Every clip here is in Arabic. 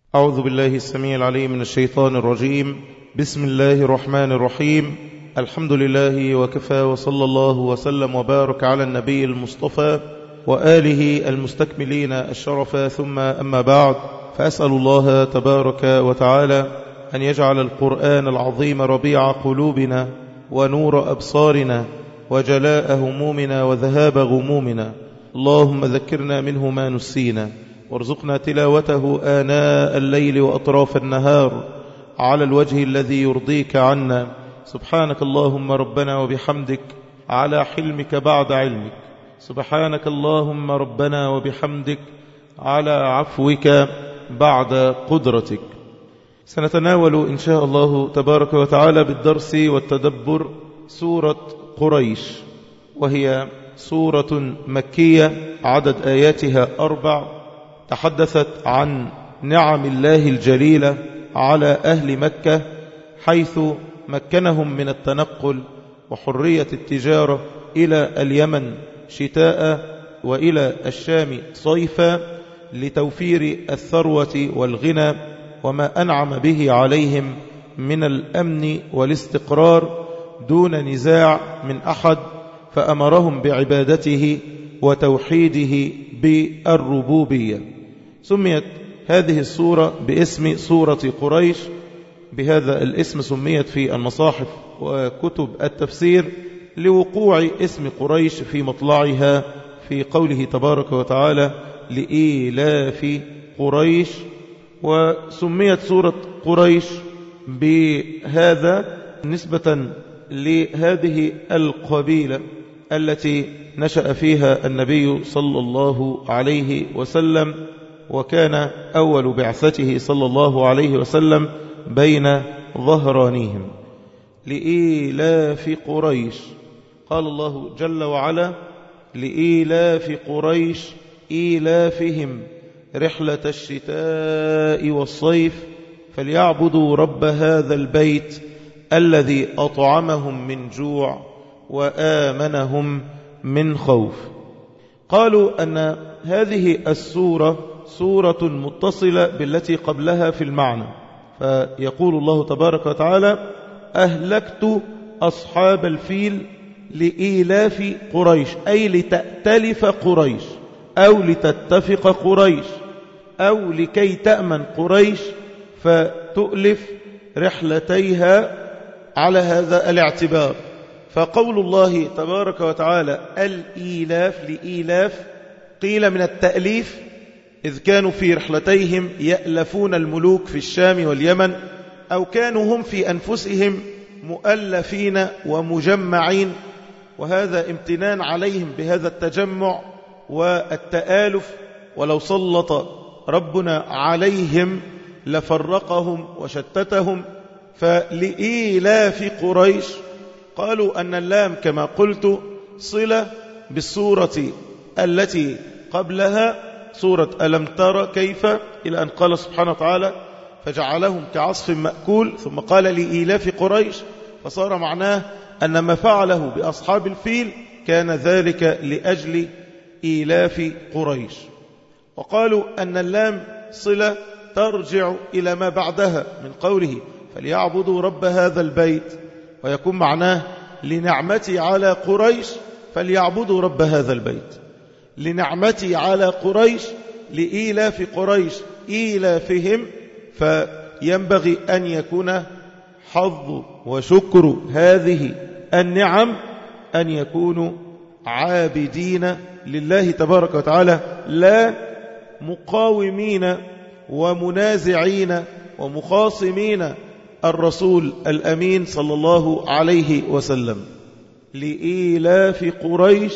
أعوذ بالله السميع العليم من الشيطان الرجيم. بسم الله الرحمن الرحيم. الحمد لله وكفى، وصلى الله وسلم وبارك على النبي المصطفى وآله المستكملين الشرفا، ثم أما بعد، فأسأل الله تبارك وتعالى أن يجعل القرآن العظيم ربيع قلوبنا ونور أبصارنا وجلاء همومنا وذهاب غمومنا. اللهم ذكرنا منه ما نسينا، وارزقنا تلاوته آناء الليل وأطراف النهار على الوجه الذي يرضيك عنا. سبحانك اللهم ربنا وبحمدك على حلمك بعد علمك، سبحانك اللهم ربنا وبحمدك على عفوك بعد قدرتك. سنتناول إن شاء الله تبارك وتعالى بالدرس والتدبر سورة قريش، وهي سورة مكية عدد آياتها 4، تحدثت عن نعم الله الجليلة على أهل مكة، حيث مكنهم من التنقل وحرية التجارة إلى اليمن شتاء وإلى الشام صيفا، لتوفير الثروة والغنى وما أنعم به عليهم من الأمن والاستقرار دون نزاع من أحد، فأمرهم بعبادته وتوحيده بالربوبية. سميت هذه السورة باسم سورة قريش، بهذا الاسم سميت في المصاحف وكتب التفسير لوقوع اسم قريش في مطلعها في قوله تبارك وتعالى لإيلاف قريش. وسميت سورة قريش بهذا نسبة لهذه القبيلة التي نشأ فيها النبي صلى الله عليه وسلم، وكان أول بعثته صلى الله عليه وسلم بين ظهرانيهم. لإيلاف قريش، قال الله جل وعلا لإيلاف قريش إيلافهم رحلة الشتاء والصيف فليعبدوا رب هذا البيت الذي أطعمهم من جوع وآمنهم من خوف. قالوا أن هذه السورة سورة متصلة بالتي قبلها في المعنى، فيقول الله تبارك وتعالى أهلكت أصحاب الفيل لإيلاف قريش، أي لتأتلف قريش أو لتتفق قريش أو لكي تأمن قريش فتؤلف رحلتيها على هذا الاعتبار. فقول الله تبارك وتعالى الإيلاف لإيلاف قيل من التأليف، إذ كانوا في رحلتيهم يألفون الملوك في الشام واليمن، أو كانوا هم في أنفسهم مؤلفين ومجمعين، وهذا امتنان عليهم بهذا التجمع والتآلف، ولو سلط ربنا عليهم لفرقهم وشتتهم. فلإيلاف قريش قالوا أن اللام كما قلت صلة بالسورة التي قبلها، سورة ألم تر كيف، إلى أن قال سبحانه وتعالى فجعلهم كعصف مأكول، ثم قال لإيلاف قريش، فصار معناه أن ما فعله بأصحاب الفيل كان ذلك لأجل إيلاف قريش. وقالوا أن اللام صلة ترجع إلى ما بعدها من قوله فليعبدوا رب هذا البيت، ويكون معناه لنعمتي على قريش فليعبدوا رب هذا البيت، لنعمتي على قريش لإيلاف قريش إيلافهم، فينبغي أن يكون حظ وشكر هذه النعم أن يكونوا عابدين لله تبارك وتعالى، لا مقاومين ومنازعين ومخاصمين الرسول الأمين صلى الله عليه وسلم. لإيلاف قريش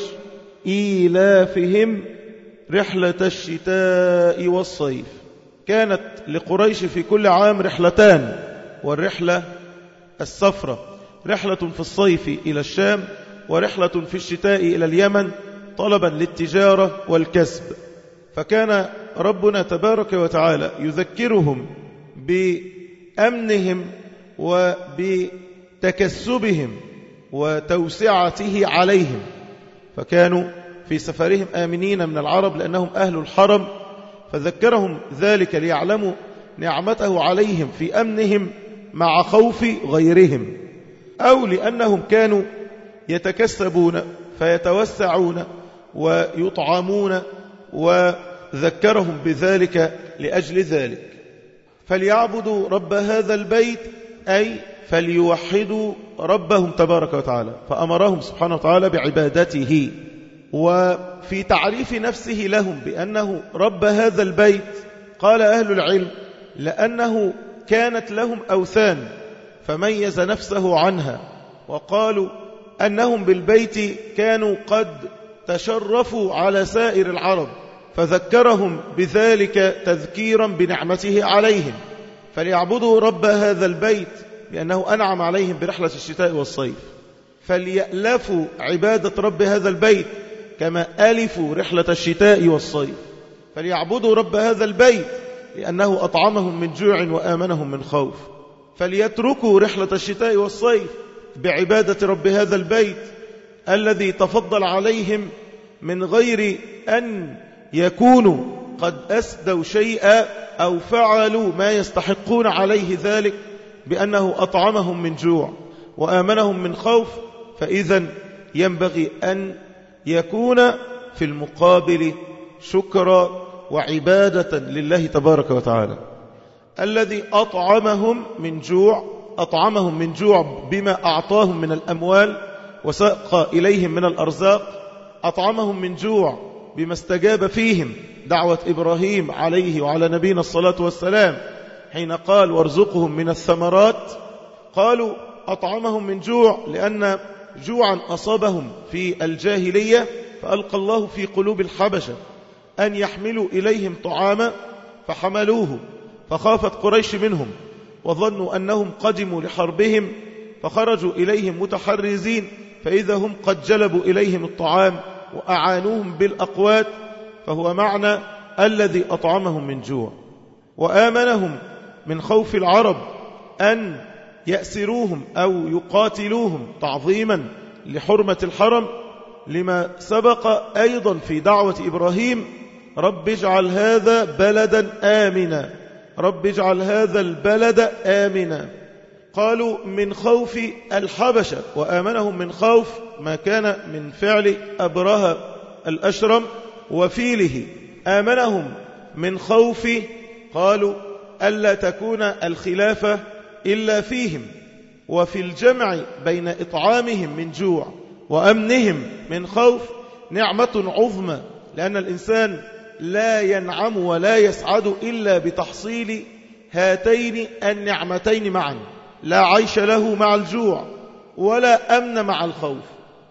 إيلافهم رحلة الشتاء والصيف. كانت لقريش في كل عام رحلتان، والرحلة السفرة رحلة في الصيف إلى الشام، ورحلة في الشتاء إلى اليمن طلبا للتجارة والكسب. فكان ربنا تبارك وتعالى يذكرهم بأمنهم وبتكسبهم وتوسعته عليهم، فكانوا في سفرهم آمنين من العرب لأنهم أهل الحرم، فذكرهم ذلك ليعلموا نعمته عليهم في أمنهم مع خوف غيرهم، أو لأنهم كانوا يتكسبون فيتوسعون ويطعمون وذكرهم بذلك لأجل ذلك. فليعبدوا رب هذا البيت أي فليوحدوا ربهم تبارك وتعالى، فأمرهم سبحانه وتعالى بعبادته. وفي تعريف نفسه لهم بأنه رب هذا البيت قال أهل العلم لأنه كانت لهم أوثان فميز نفسه عنها، وقالوا أنهم بالبيت كانوا قد تشرفوا على سائر العرب فذكرهم بذلك تذكيرا بنعمته عليهم، فليعبدوا رب هذا البيت لأنه أنعم عليهم برحلة الشتاء والصيف، فليألفوا عبادة رب هذا البيت كما ألفوا رحلة الشتاء والصيف، فليعبدوا رب هذا البيت لأنه أطعمهم من جوع وآمنهم من خوف، فليتركوا رحلة الشتاء والصيف بعبادة رب هذا البيت الذي تفضل عليهم من غير أن يكونوا قد أسدوا شيئا أو فعلوا ما يستحقون عليه ذلك بأنه أطعمهم من جوع وآمنهم من خوف. فإذا ينبغي أن يكون في المقابل شكرا وعبادة لله تبارك وتعالى الذي أطعمهم من جوع بما أعطاهم من الأموال وساق إليهم من الأرزاق، أطعمهم من جوع بما استجاب فيهم دعوة إبراهيم عليه وعلى نبينا الصلاة والسلام حين قال وارزقهم من الثمرات. قالوا أطعمهم من جوع لأن جوعا أصابهم في الجاهلية فألقى الله في قلوب الحبشة أن يحملوا إليهم طعاما فحملوه، فخافت قريش منهم وظنوا أنهم قدموا لحربهم فخرجوا إليهم متحرزين، فإذا هم قد جلبوا إليهم الطعام وأعانوهم بالأقوات، فهو معنى الذي أطعمهم من جوع. وآمنهم من خوف العرب أن يأسروهم أو يقاتلوهم تعظيما لحرمة الحرم، لما سبق أيضا في دعوة إبراهيم رب اجعل هذا بلدا آمنا، رب اجعل هذا البلد آمنا. قالوا من خوف الحبشة، وآمنهم من خوف ما كان من فعل أبرهة الأشرم وفيله. آمنهم من خوف قالوا ألا تكون الخلافة إلا فيهم، وفي الجمع بين إطعامهم من جوع وأمنهم من خوف نعمة عظمى، لأن الإنسان لا ينعم ولا يسعد إلا بتحصيل هاتين النعمتين معا، لا عيش له مع الجوع ولا أمن مع الخوف،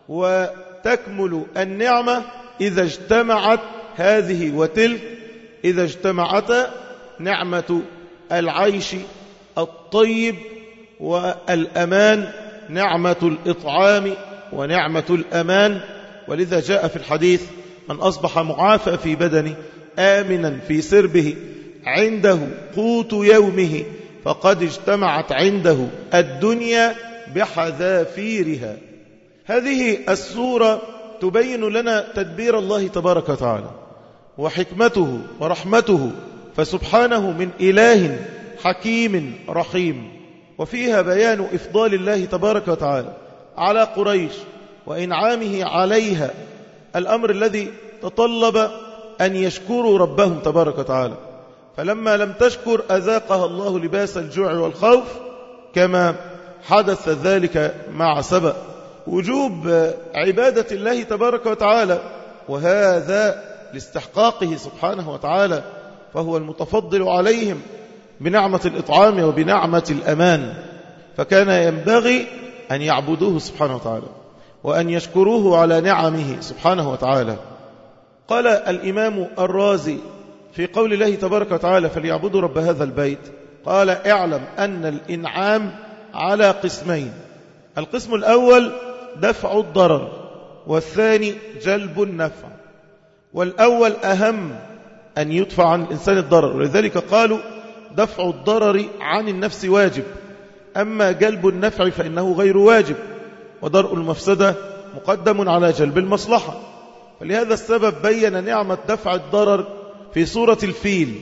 وتكمل النعمة إذا اجتمعت هذه وتلك، إذا اجتمعت نعمة العيش الطيب والأمان، نعمة الإطعام ونعمة الأمان. ولذا جاء في الحديث من أصبح معافى في بدنه آمنا في سربه عنده قوت يومه فقد اجتمعت عنده الدنيا بحذافيرها. هذه السورة تبين لنا تدبير الله تبارك وتعالى وحكمته ورحمته، فسبحانه من إله حكيم رحيم، وفيها بيان إفضال الله تبارك وتعالى على قريش وإنعامه عليها، الأمر الذي تطلب أن يشكروا ربهم تبارك وتعالى، فلما لم تشكر أذاقها الله لباس الجوع والخوف كما حدث ذلك مع سبأ. وجوب عبادة الله تبارك وتعالى، وهذا لاستحقاقه سبحانه وتعالى، فهو المتفضل عليهم بنعمة الإطعام وبنعمة الأمان، فكان ينبغي أن يعبدوه سبحانه وتعالى وأن يشكروه على نعمه سبحانه وتعالى. قال الإمام الرازي في قول الله تبارك وتعالى فليعبدوا رب هذا البيت، قال اعلم أن الإنعام على قسمين، القسم الأول دفع الضرر، والثاني جلب النفع، والأول أهم أن يدفع عن الإنسان الضرر، ولذلك قالوا دفع الضرر عن النفس واجب، أما جلب النفع فإنه غير واجب، ودرء المفسدة مقدم على جلب المصلحة. فلهذا السبب بين نعمة دفع الضرر في سورة الفيل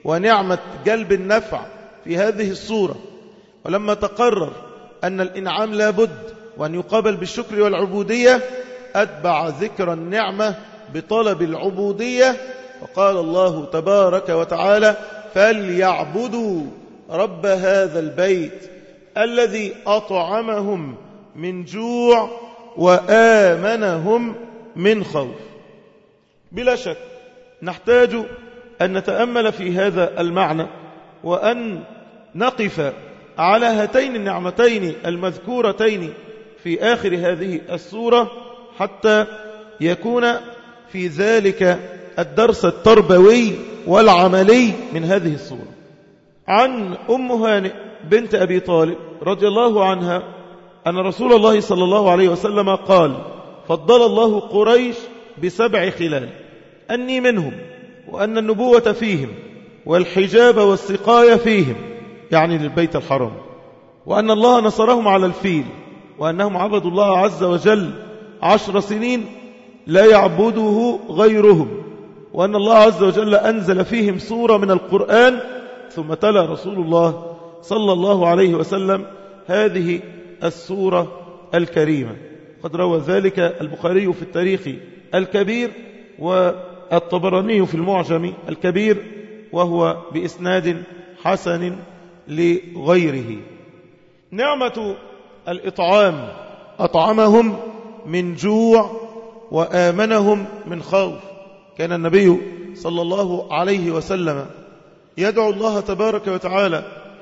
ونعمة جلب النفع في هذه الصورة، ولما تقرر أن الإنعام لا بد وأن يقابل بالشكر والعبودية، أتبع ذكر النعمة بطلب العبودية، وقال الله تبارك وتعالى: فليعبدوا رب هذا البيت الذي أطعمهم من جوع وآمنهم من خوف. بلا شك نحتاج أن نتأمل في هذا المعنى، وأن نقف على هاتين النعمتين المذكورتين في آخر هذه السورة، حتى يكون في ذلك الدرس التربوي والعملي من هذه السورة. عن أم هانئ بنت أبي طالب رضي الله عنها أن رسول الله صلى الله عليه وسلم قال: فضل الله قريش ب7 خلال، أني منهم، وأن النبوة فيهم، والحجاب والسقاية فيهم، يعني للبيت الحرام، وأن الله نصرهم على الفيل، وأنهم عبدوا الله عز وجل 10 سنين لا يعبده غيرهم، وأن الله عز وجل أنزل فيهم سورة من القرآن. ثم تلا رسول الله صلى الله عليه وسلم هذه السورة الكريمة. قد روى ذلك البخاري في التاريخ الكبير، والطبراني في المعجم الكبير، وهو بإسناد حسن لغيره. نعمة الإطعام: أطعمهم من جوع وآمنهم من خوف. كان النبي صلى الله عليه وسلم يدعو الله تبارك وتعالى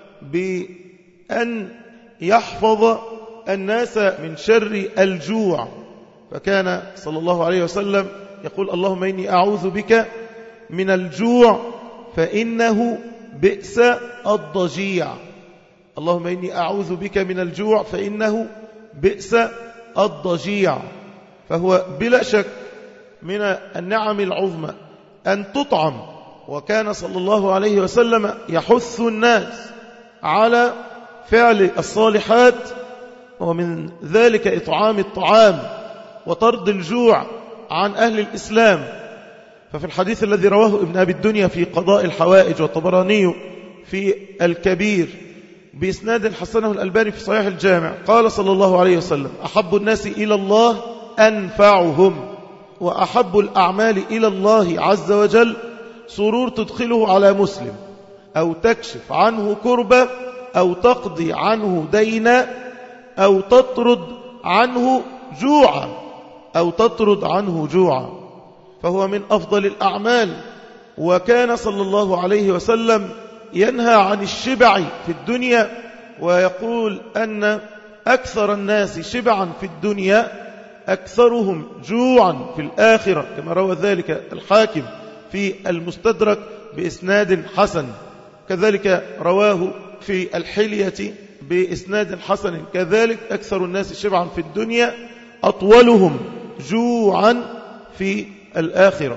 بأن يحفظ الناس من شر الجوع، فكان صلى الله عليه وسلم يقول: اللهم إني أعوذ بك من الجوع فإنه بئس الضجيع. اللهم إني أعوذ بك من الجوع فإنه بئس الضجيع. فهو بلا شك من النعم العظمى أن تطعم، وكان صلى الله عليه وسلم يحث الناس على فعل الصالحات، ومن ذلك إطعام الطعام وطرد الجوع عن أهل الإسلام. ففي الحديث الذي رواه ابن أبي الدنيا في قضاء الحوائج، والطبراني في الكبير بإسناد حسنه الألباني في صحيح الجامع، قال صلى الله عليه وسلم: أحب الناس إلى الله أنفعهم، وأحب الأعمال إلى الله عز وجل سرور تدخله على مسلم، أو تكشف عنه كربة، أو تقضي عنه دينا، أو تطرد عنه جوعا، أو تطرد عنه جوعا. فهو من أفضل الأعمال. وكان صلى الله عليه وسلم ينهى عن الشبع في الدنيا، ويقول أن أكثر الناس شبعا في الدنيا أكثرهم جوعا في الآخرة، كما روى ذلك الحاكم في المستدرك بإسناد حسن. كذلك رواه في الحلية بإسناد حسن كذلك: أكثر الناس شبعا في الدنيا أطولهم جوعا في الآخرة.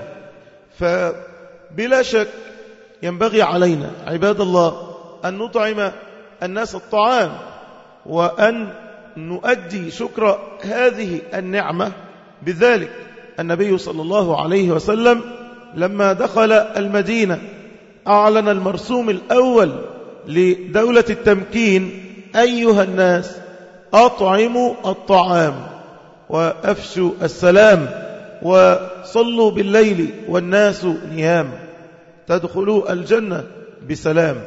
فبلا شك ينبغي علينا عباد الله أن نطعم الناس الطعام، وأن نؤدي شكر هذه النعمة بذلك. النبي صلى الله عليه وسلم لما دخل المدينة أعلن المرسوم الأول لدولة التمكين: أيها الناس أطعموا الطعام، وأفشوا السلام، وصلوا بالليل والناس نيام، تدخلوا الجنة بسلام.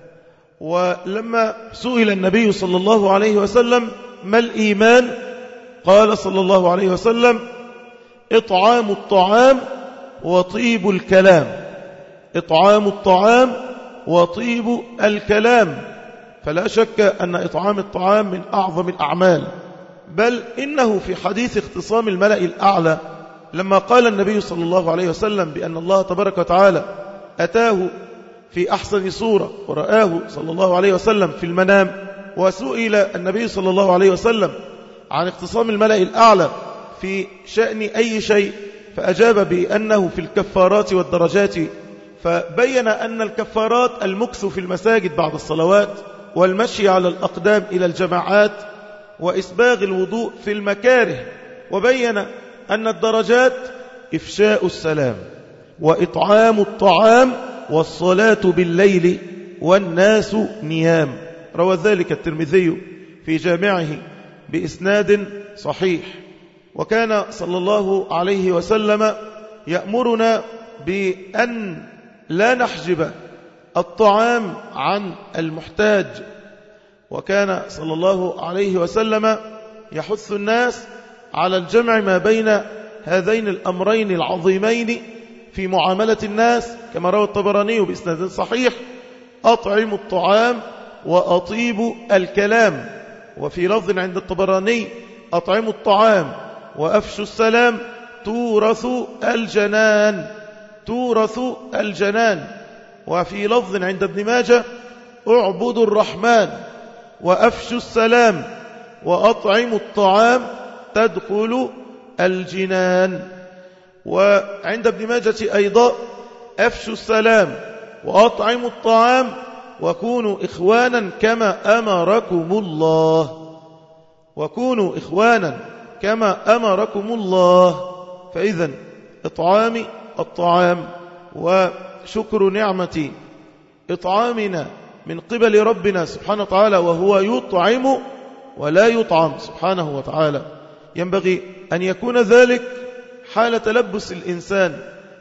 ولما سئل النبي صلى الله عليه وسلم: ما الإيمان؟ قال صلى الله عليه وسلم: إطعام الطعام وطيب الكلام. إطعام الطعام وطيب الكلام. فلا شك أن إطعام الطعام من أعظم الأعمال، بل إنه في حديث اختصام الملأ الأعلى لما قال النبي صلى الله عليه وسلم بأن الله تبارك وتعالى أتاه في أحسن صورة ورآه صلى الله عليه وسلم في المنام، وسئل النبي صلى الله عليه وسلم عن اختصام الملأ الأعلى في شأن أي شيء، فأجاب بأنه في الكفارات والدرجات، فبين أن الكفارات المكث في المساجد بعد الصلوات، والمشي على الأقدام إلى الجماعات، وإسباغ الوضوء في المكاره، وبين أن الدرجات إفشاء السلام، وإطعام الطعام والصلاة بالليل والناس نيام. روى ذلك الترمذي في جامعه بإسناد صحيح. وكان صلى الله عليه وسلم يأمرنا بأن لا نحجب الطعام عن المحتاج، وكان صلى الله عليه وسلم يحث الناس على الجمع ما بين هذين الأمرين العظيمين في معاملة الناس، كما روى الطبراني بإسناد صحيح: أطعموا الطعام وأطيبوا الكلام. وفي لفظ عند الطبراني: أطعموا الطعام وأفشوا السلام تورثوا الجنان، تورثوا الجنان. وفي لفظ عند ابن ماجه: اعبدوا الرحمن وأفشوا السلام وأطعموا الطعام تدخلوا الجنان. وعند ابن ماجه أيضا: أفشوا السلام وأطعموا الطعام وكونوا إخوانا كما أمركم الله، وكونوا إخوانا كما أمركم الله. فإذا إطعام الطعام وشكر نعمة إطعامنا من قبل ربنا سبحانه وتعالى، وهو يطعم ولا يطعم سبحانه وتعالى، ينبغي أن يكون ذلك حال تلبس الإنسان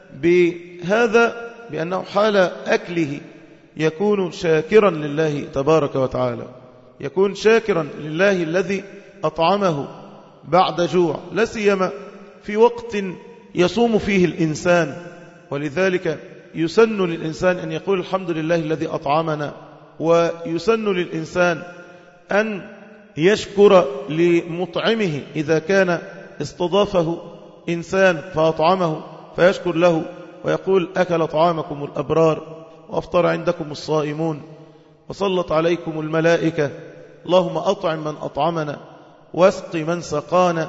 بهذا، بأنه حال أكله يكون شاكرا لله تبارك وتعالى، يكون شاكرا لله الذي أطعمه بعد جوع، لا سيما في وقت يصوم فيه الإنسان. ولذلك يسن للإنسان أن يقول: الحمد لله الذي أطعمنا. ويسن للإنسان أن يشكر لمطعمه إذا كان استضافه إنسان فأطعمه، فيشكر له ويقول: أكل طعامكم الأبرار وأفطر عندكم الصائمون وصلت عليكم الملائكة، اللهم أطعم من أطعمنا واسق من سقانا.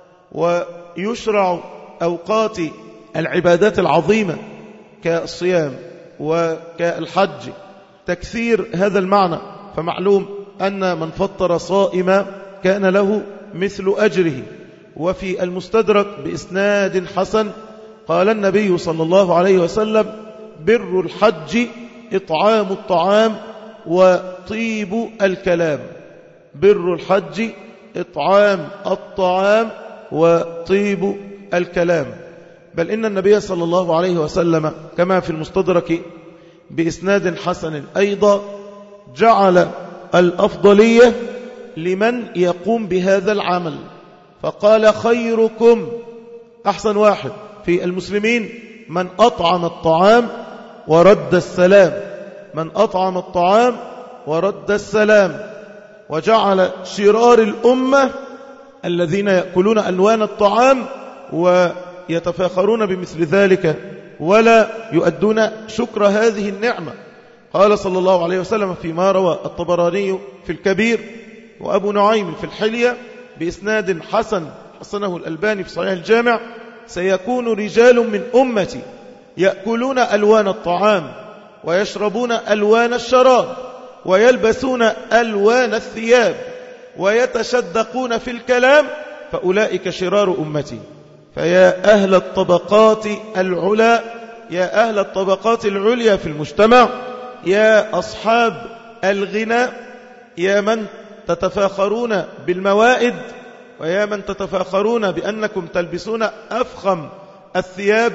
ويشرع أوقات العبادات العظيمة كالصيام وكالحج تكثير هذا المعنى، فمعلوم أن من فطر صائما كان له مثل أجره. وفي المستدرك بإسناد حسن قال النبي صلى الله عليه وسلم: بر الحج إطعام الطعام وطيب الكلام. بر الحج إطعام الطعام وطيب الكلام. بل إن النبي صلى الله عليه وسلم كما في المستدرك بإسناد حسن أيضا جعل الأفضلية لمن يقوم بهذا العمل، فقال: خيركم، أحسن واحد في المسلمين، من أطعم الطعام ورد السلام، من أطعم الطعام ورد السلام. وجعل شرار الأمة الذين يأكلون ألوان الطعام ويتفاخرون بمثل ذلك ولا يؤدون شكر هذه النعمة. قال صلى الله عليه وسلم فيما روى الطبراني في الكبير وأبو نعيم في الحلية بإسناد حسن حسنه الألباني في صحيح الجامع: سيكون رجال من أمتي يأكلون ألوان الطعام ويشربون ألوان الشراب ويلبسون ألوان الثياب ويتشدقون في الكلام، فأولئك شرار أمتي. فيا أهل الطبقات العلى، يا أهل الطبقات العليا في المجتمع، يا أصحاب الغنى، يا من تتفاخرون بالموائد، ويا من تتفاخرون بأنكم تلبسون أفخم الثياب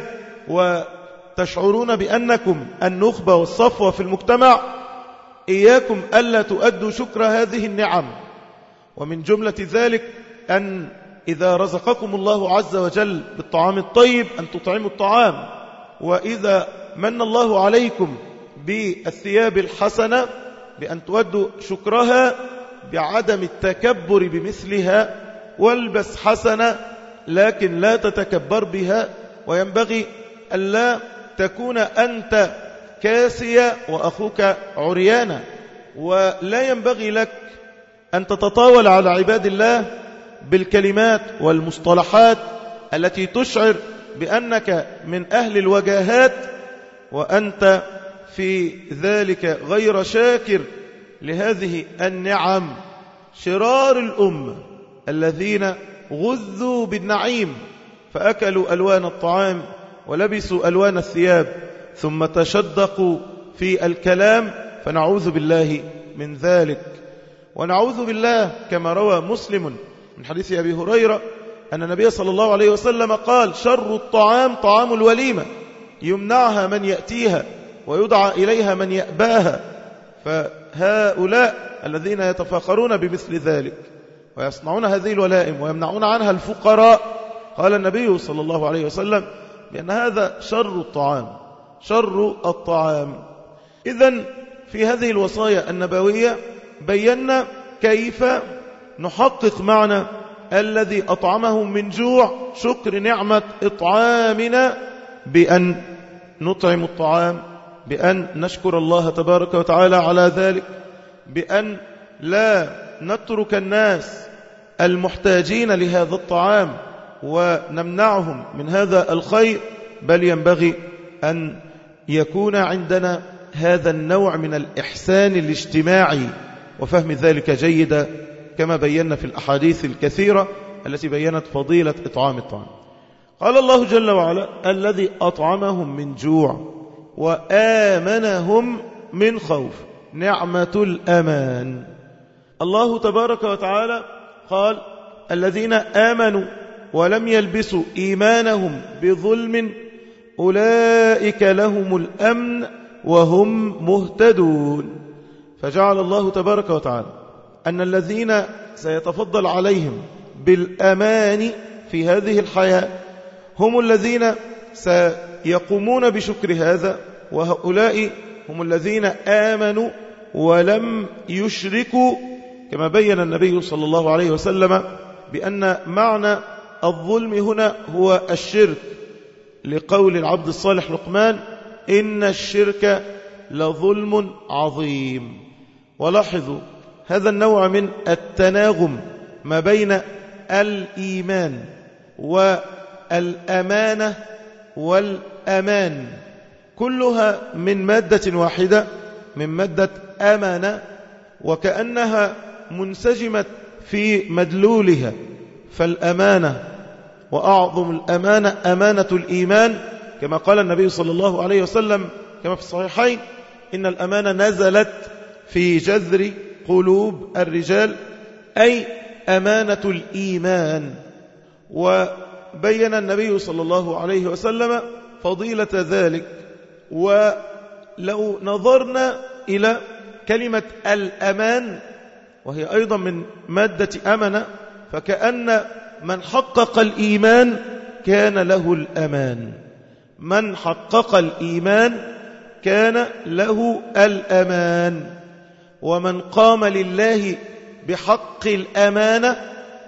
وتشعرون بأنكم النخبة والصفوة في المجتمع، إياكم ألا تؤدوا شكر هذه النعم. ومن جملة ذلك أن إذا رزقكم الله عز وجل بالطعام الطيب أن تطعموا الطعام، وإذا من الله عليكم بالثياب الحسنة بأن تؤدوا شكرها بعدم التكبر بمثلها. والبس حسنة لكن لا تتكبر بها، وينبغي ألا تكون أنت كاسيا وأخوك عريانا، ولا ينبغي لك أن تتطاول على عباد الله بالكلمات والمصطلحات التي تشعر بأنك من أهل الوجاهات وأنت في ذلك غير شاكر لهذه النعم. شرار الأمة الذين غذوا بالنعيم فأكلوا ألوان الطعام ولبسوا ألوان الثياب، ثم تشدقوا في الكلام، فنعوذ بالله من ذلك. ونعوذ بالله كما روى مسلم من حديث أبي هريرة أن النبي صلى الله عليه وسلم قال: شر الطعام طعام الوليمة، يمنعها من يأتيها ويدعى إليها من يأباها. فهؤلاء الذين يتفاخرون بمثل ذلك ويصنعون هذه الولائم ويمنعون عنها الفقراء، قال النبي صلى الله عليه وسلم بأن هذا شر الطعام، شر الطعام. إذن في هذه الوصايا النبوية بينا كيف نحقق معنى الذي أطعمهم من جوع، شكر نعمة إطعامنا بأن نطعم الطعام، بأن نشكر الله تبارك وتعالى على ذلك، بأن لا نترك الناس المحتاجين لهذا الطعام ونمنعهم من هذا الخير، بل ينبغي أن يكون عندنا هذا النوع من الإحسان الاجتماعي وفهم ذلك جيدا، كما بينا في الأحاديث الكثيرة التي بيّنت فضيلة إطعام الطعام. قال الله جل وعلا: الذي أطعمهم من جوع وآمنهم من خوف، نعمة الأمان. الله تبارك وتعالى قال: الذين آمنوا ولم يلبسوا إيمانهم بظلم أولئك لهم الأمن وهم مهتدون. فجعل الله تبارك وتعالى أن الذين سيتفضل عليهم بالأمان في هذه الحياة هم الذين سيقومون بشكر هذا، وهؤلاء هم الذين آمنوا ولم يشركوا، كما بين النبي صلى الله عليه وسلم بأن معنى الظلم هنا هو الشرك، لقول العبد الصالح لقمان: إن الشرك لظلم عظيم. ولاحظوا هذا النوع من التناغم ما بين الإيمان والأمانة والأمان، كلها من مادة واحدة، من مادة أمانة، وكأنها منسجمة في مدلولها. فالأمانة وأعظم الأمانة أمانة الإيمان، كما قال النبي صلى الله عليه وسلم كما في الصحيحين: إن الأمانة نزلت في جذر قلوب الرجال، أي أمانة الإيمان. وبين النبي صلى الله عليه وسلم فضيلة ذلك. ولو نظرنا إلى كلمة الأمان، وهي أيضا من مادة أمنة، فكأن من حقق الإيمان كان له الأمان، من حقق الإيمان كان له الأمان. ومن قام لله بحق الأمانة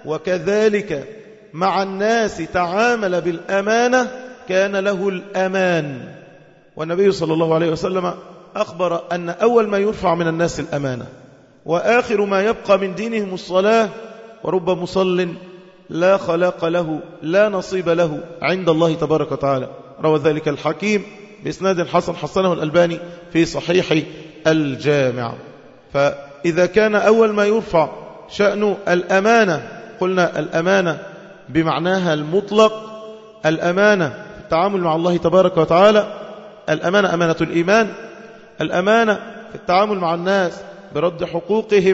وكذلك مع الناس تعامل بالأمانة كان له الأمان. والنبي صلى الله عليه وسلم أخبر أن أول ما يرفع من الناس الأمانة، وآخر ما يبقى من دينهم الصلاة، ورب مصل لا خلاق له لا نصيب له عند الله تبارك وتعالى. روى ذلك الحكيم بإسناد حسن، حسنه الألباني في صحيح الجامع. فإذا كان أول ما يرفع شأن الأمانة، قلنا الأمانة بمعناها المطلق، الأمانة في التعامل مع الله تبارك وتعالى، الأمانة أمانة الإيمان، الأمانة في التعامل مع الناس برد حقوقهم.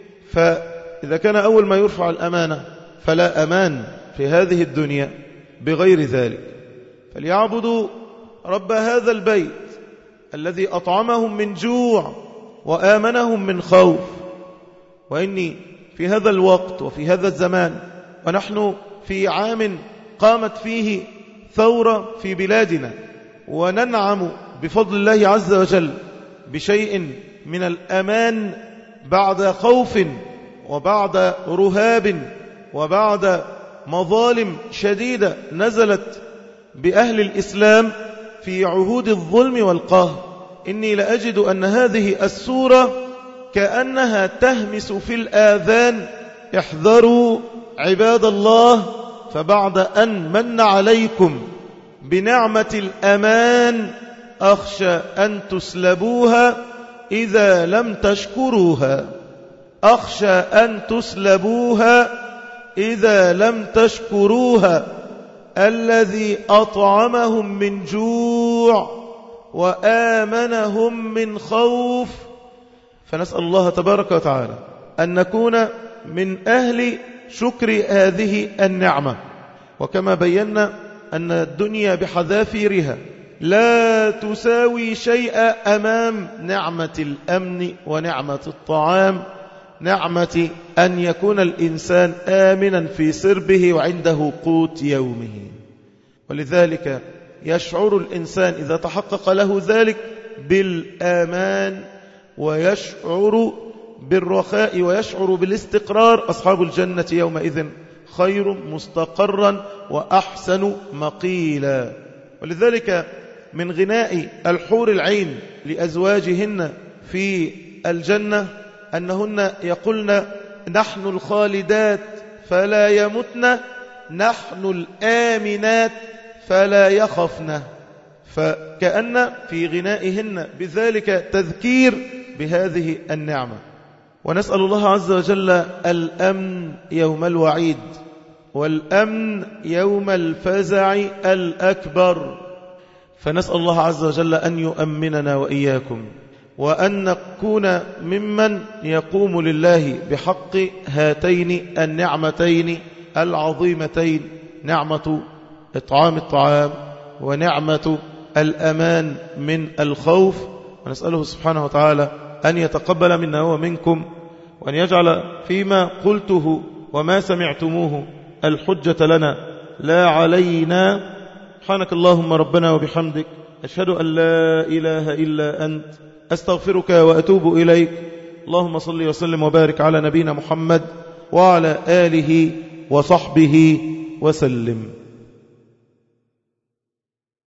فإذا كان أول ما يرفع الأمانة فلا أمان في هذه الدنيا بغير ذلك. فليعبدوا رب هذا البيت الذي أطعمهم من جوع وآمنهم من خوف. وإني في هذا الوقت وفي هذا الزمان، ونحن في عام قامت فيه ثورة في بلادنا، وننعم بفضل الله عز وجل بشيء من الأمان بعد خوف وبعد رهاب وبعد مظالم شديدة نزلت بأهل الإسلام في عهود الظلم والقهر. إني لأجد أن هذه السورة كأنها تهمس في الآذان: احذروا عباد الله، فبعد أن من عليكم بنعمة الأمان أخشى أن تسلبوها إذا لم تشكروها، أخشى أن تسلبوها إذا لم تشكروها. الذي أطعمهم من جوع وآمنهم من خوف. فنسأل الله تبارك وتعالى أن نكون من أهل شكر هذه النعمة. وكما بينا أن الدنيا بحذافيرها لا تساوي شيئا أمام نعمة الأمن ونعمة الطعام، نعمة أن يكون الإنسان آمنا في سربه وعنده قوت يومه. ولذلك يشعر الإنسان إذا تحقق له ذلك بالآمان ويشعر بالرخاء ويشعر بالاستقرار. أصحاب الجنة يومئذ خير مستقرا وأحسن مقيلا. ولذلك من غناء الحور العين لأزواجهن في الجنة أنهن يقولن نحن الخالدات فلا يمتن، نحن الآمنات فلا يخفن. فكأن في غنائهن بذلك تذكير بهذه النعمة. ونسأل الله عز وجل الأمن يوم الوعيد والأمن يوم الفزع الأكبر. فنسأل الله عز وجل أن يؤمننا وإياكم، وأن نكون ممن يقوم لله بحق هاتين النعمتين العظيمتين، نعمة إطعام الطعام ونعمة الأمان من الخوف. ونسأله سبحانه وتعالى أن يتقبل منا ومنكم، وأن يجعل فيما قلته وما سمعتموه الحجة لنا لا علينا. سبحانك اللهم ربنا وبحمدك، أشهد أن لا إله إلا أنت، أستغفرك وأتوب إليك. اللهم صل وسلم وبارك على نبينا محمد وعلى آله وصحبه وسلم.